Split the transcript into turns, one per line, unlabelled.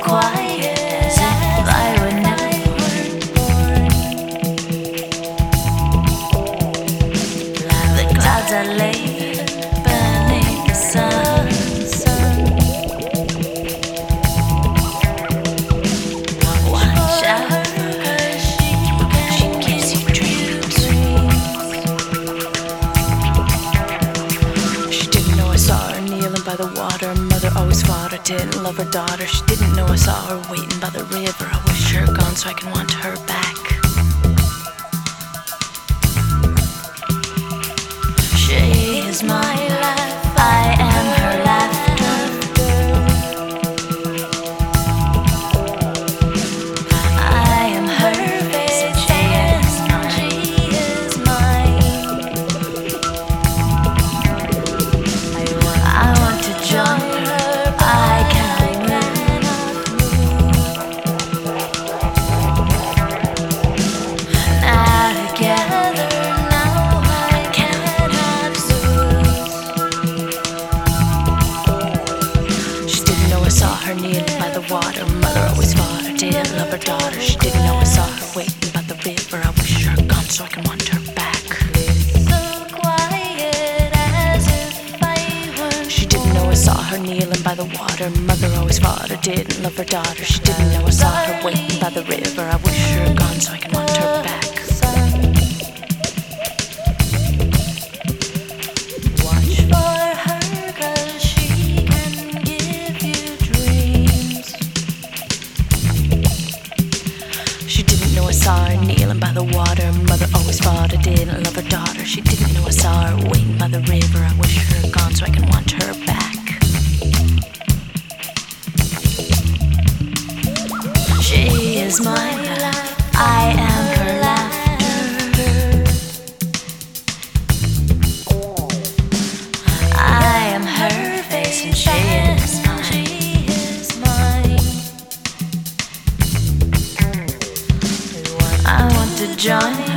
quiet as if I were never born. The clouds are late, burning the sun. Watch out, 'cause she gives you dreams. She didn't know I saw her kneeling by the water. Mother always fought her, didn't love her daughter. She didn't know I saw her waiting by the river. I wish her gone so I can want her back. She is my life, I am her laughter. I am her face, she is mine. I want to join her, I cannot move. Now together, now I cannot lose. She didn't know I saw her kneeling by the water. Mother always fought her, didn't love her daughter. She didn't know I saw her waiting by the river. I wish her gone so I can want her back. So quiet as if I were. She didn't know I saw her kneeling by the water. Mother always fought her, didn't love her daughter. She didn't know I saw her waiting by the river. I wish her gone so I can want her back. Watch for her, 'cause she can give you dreams. She didn't know I saw her kneeling by the water. Mother always fought her, didn't love her daughter. She didn't know I saw her waiting by the river. I wish her gone so I can want her back. She is my life, I am her laughter. I am her face and she is mine. I want to join her.